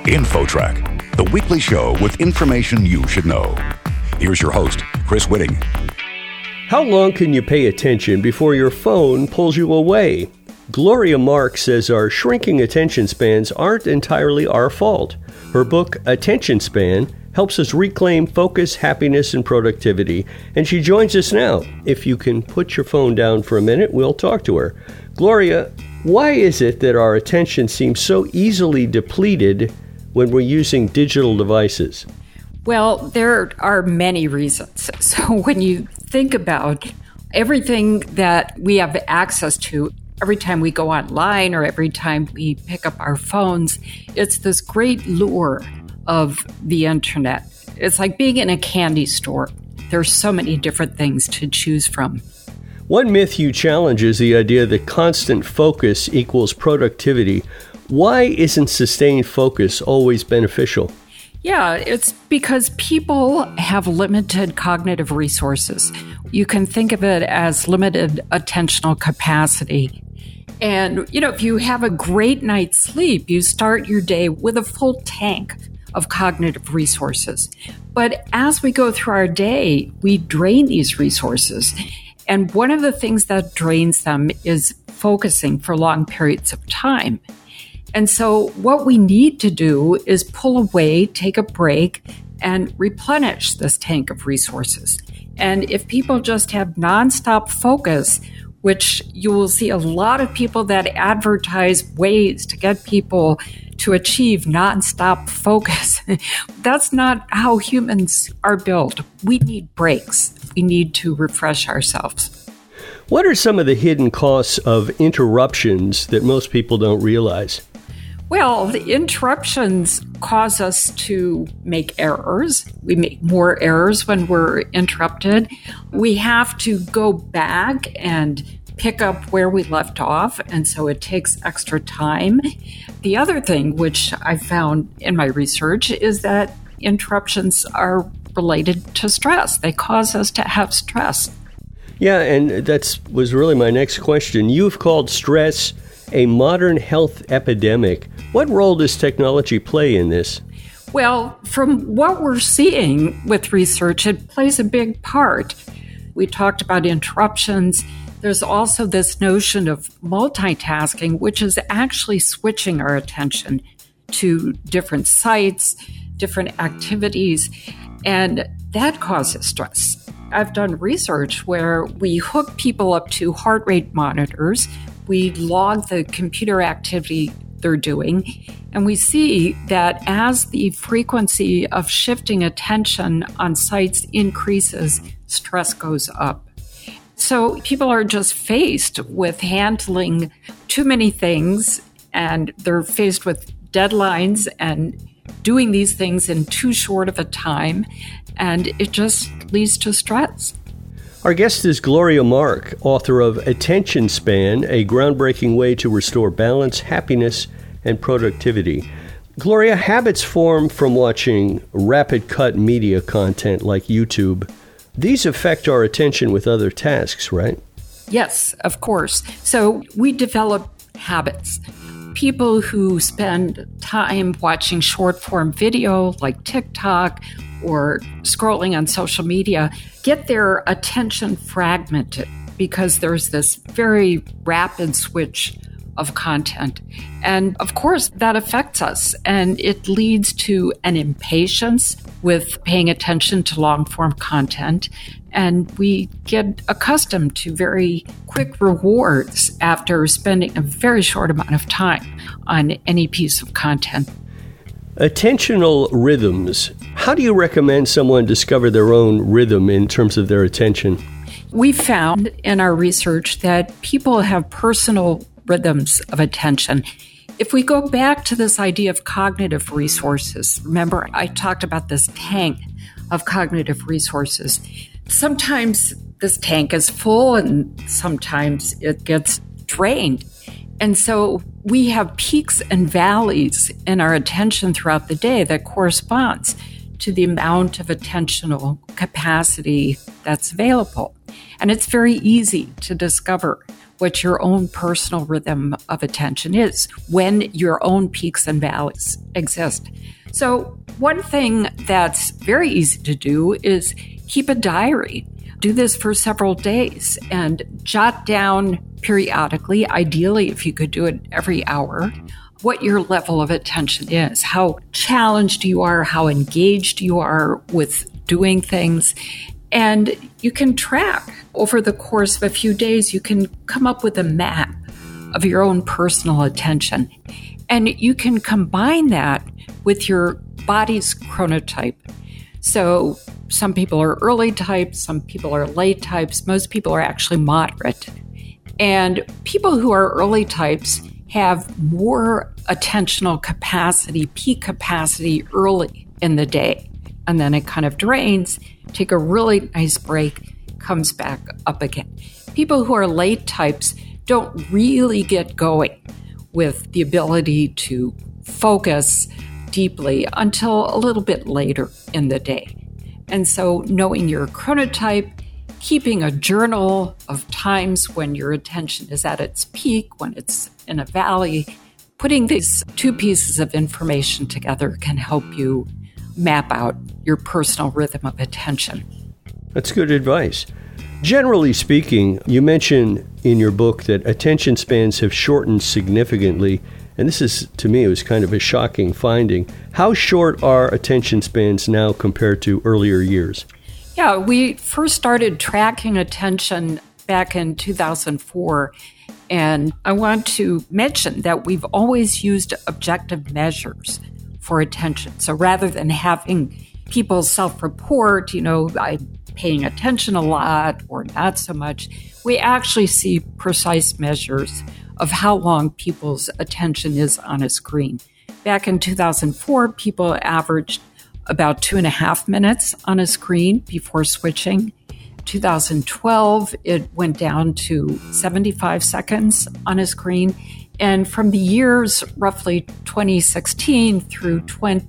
InfoTrack, the weekly show with information you should know. Here's your host, Chris Whitting. How long can you pay attention before your phone pulls you away? Gloria Mark says our shrinking attention spans aren't entirely our fault. Her book, Attention Span, helps us reclaim focus, happiness, and productivity. And she joins us now. If you can put your phone down for a minute, we'll talk to her. Gloria, why is it that our attention seems so easily depleted when we're using digital devices? Well, there are many reasons. So when you think about everything that we have access to, every time we go online or every time we pick up our phones, it's this great lure of the internet. It's like being in a candy store. There's so many different things to choose from. One myth you challenge is the idea that constant focus equals productivity. Why isn't sustained focus always beneficial? Yeah, it's because people have limited cognitive resources. You can think of it as limited attentional capacity. And, if you have a great night's sleep, you start your day with a full tank of cognitive resources. But as we go through our day, we drain these resources. And one of the things that drains them is focusing for long periods of time. And so what we need to do is pull away, take a break, and replenish this tank of resources. And if people just have nonstop focus, which you will see a lot of people that advertise ways to get people to achieve nonstop focus, that's not how humans are built. We need breaks. We need to refresh ourselves. What are some of the hidden costs of interruptions that most people don't realize? Well, the interruptions cause us to make errors. We make more errors when we're interrupted. We have to go back and pick up where we left off, and so it takes extra time. The other thing, which I found in my research, is that interruptions are related to stress. They cause us to have stress. Yeah, and that was really my next question. You've called stress a modern health epidemic. What role does technology play in this? Well, from what we're seeing with research, it plays a big part. We talked about interruptions. There's also this notion of multitasking, which is actually switching our attention to different sites, different activities, and that causes stress. I've done research where we hook people up to heart rate monitors. We log the computer activity they're doing, and we see that as the frequency of shifting attention on sites increases, stress goes up. So people are just faced with handling too many things, and they're faced with deadlines and doing these things in too short of a time, and it just leads to stress. Our guest is Gloria Mark, author of Attention Span, a groundbreaking way to restore balance, happiness, and productivity. Gloria, habits form from watching rapid cut media content like YouTube. These affect our attention with other tasks, right? Yes, of course. So we develop habits. People who spend time watching short-form video like TikTok or scrolling on social media get their attention fragmented because there's this very rapid switch of content. And of course, that affects us, and it leads to an impatience with paying attention to long-form content. And we get accustomed to very quick rewards after spending a very short amount of time on any piece of content. Attentional rhythms. How do you recommend someone discover their own rhythm in terms of their attention? We found in our research that people have personal rhythms of attention. If we go back to this idea of cognitive resources, remember I talked about this tank of cognitive resources. Sometimes this tank is full and sometimes it gets drained. And so we have peaks and valleys in our attention throughout the day that corresponds to the amount of attentional capacity that's available. And it's very easy to discover what your own personal rhythm of attention is, when your own peaks and valleys exist. So one thing that's very easy to do is keep a diary. Do this for several days and jot down periodically, ideally if you could do it every hour, what your level of attention is, how challenged you are, how engaged you are with doing things. And you can track over the course of a few days, you can come up with a map of your own personal attention. And you can combine that with your body's chronotype. So some people are early types, some people are late types, most people are actually moderate. And people who are early types have more attentional capacity, peak capacity early in the day. And then it kind of drains, take a really nice break, comes back up again. People who are late types don't really get going with the ability to focus deeply until a little bit later in the day. And so knowing your chronotype, keeping a journal of times when your attention is at its peak, when it's in a valley, putting these two pieces of information together can help you map out your personal rhythm of attention. That's good advice. Generally speaking, you mention in your book that attention spans have shortened significantly. And this is, to me, it was kind of a shocking finding. How short are attention spans now compared to earlier years? Yeah, we first started tracking attention back in 2004. And I want to mention that we've always used objective measures for attention. So rather than having people self-report, I'm paying attention a lot or not so much, we actually see precise measures of how long people's attention is on a screen. Back in 2004, people averaged about 2.5 minutes on a screen before switching. 2012, it went down to 75 seconds on a screen. And from the years roughly 2016 through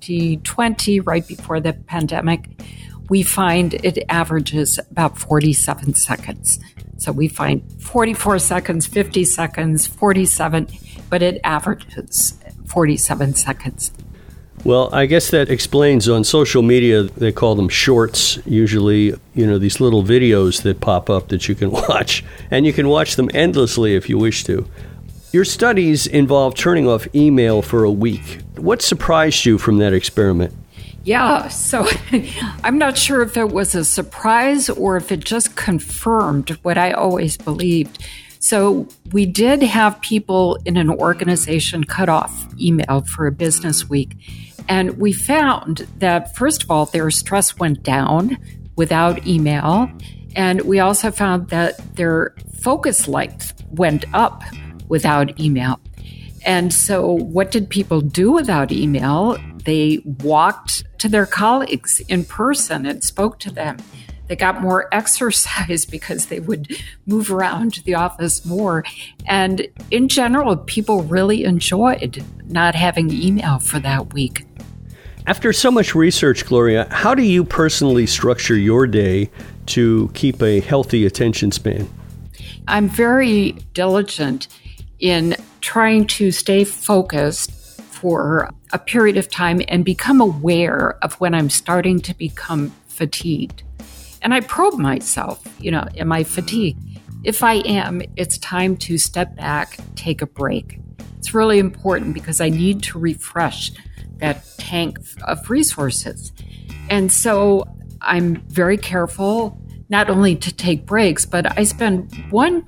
2020, right before the pandemic, we find it averages about 47 seconds. So we find 44 seconds, 50 seconds, 47, but it averages 47 seconds. Well, I guess that explains on social media, they call them shorts, usually, these little videos that pop up that you can watch. And you can watch them endlessly if you wish to. Your studies involve turning off email for a week. What surprised you from that experiment? Yeah, so I'm not sure if it was a surprise or if it just confirmed what I always believed. So we did have people in an organization cut off email for a business week. And we found that, first of all, their stress went down without email. And we also found that their focus length went up without email. And so what did people do without email? They walked to their colleagues in person and spoke to them. They got more exercise because they would move around the office more. And in general, people really enjoyed not having email for that week. After so much research, Gloria, how do you personally structure your day to keep a healthy attention span? I'm very diligent in trying to stay focused for a period of time and become aware of when I'm starting to become fatigued. And I probe myself, am I fatigued? If I am, it's time to step back, take a break. It's really important because I need to refresh that tank of resources. And so I'm very careful not only to take breaks, but I spend one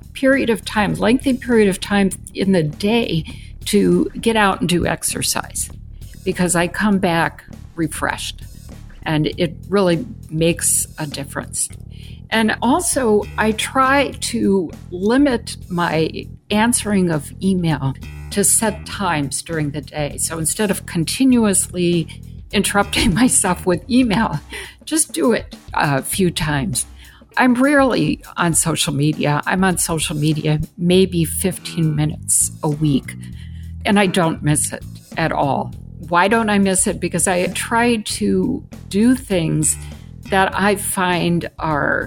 lengthy period of time in the day to get out and do exercise because I come back refreshed and it really makes a difference. And also I try to limit my answering of email to set times during the day. So instead of continuously interrupting myself with email, just do it a few times. I'm rarely on social media. I'm on social media maybe 15 minutes a week, and I don't miss it at all. Why don't I miss it? Because I try to do things that I find are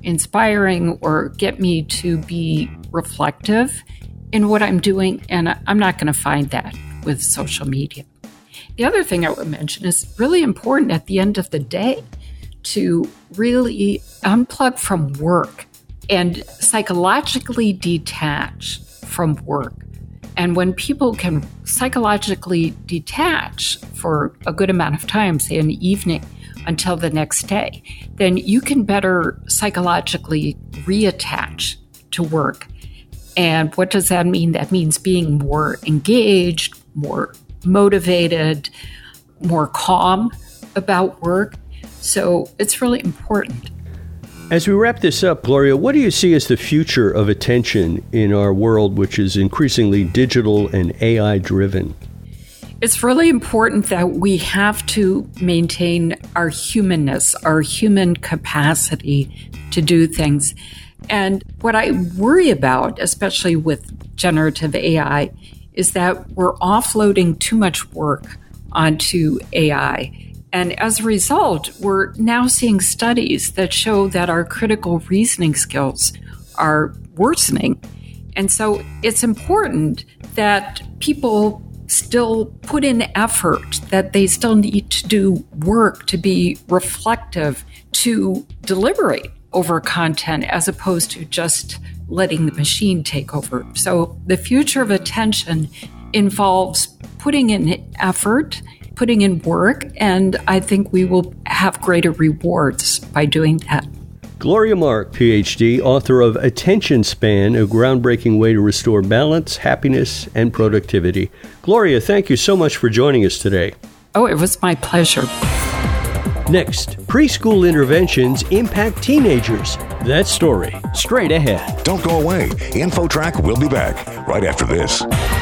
inspiring or get me to be reflective in what I'm doing, and I'm not going to find that with social media. The other thing I would mention is really important at the end of the day to really unplug from work and psychologically detach from work. And when people can psychologically detach for a good amount of time, say an evening until the next day, then you can better psychologically reattach to work. And what does that mean? That means being more engaged, more motivated, more calm about work. So it's really important. As we wrap this up, Gloria, what do you see as the future of attention in our world, which is increasingly digital and AI-driven? It's really important that we have to maintain our humanness, our human capacity to do things. And what I worry about, especially with generative AI, is that we're offloading too much work onto AI. And as a result, we're now seeing studies that show that our critical reasoning skills are worsening. And so it's important that people still put in effort, that they still need to do work to be reflective, to deliberate over content as opposed to just letting the machine take over. So the future of attention involves putting in effort, putting in work, and I think we will have greater rewards by doing that. Gloria Mark, PhD, author of Attention Span, a groundbreaking way to restore balance, happiness, and productivity. Gloria, thank you so much for joining us today. Oh, it was my pleasure. Next, preschool interventions impact teenagers. That story, straight ahead. Don't go away. InfoTrack will be back right after this.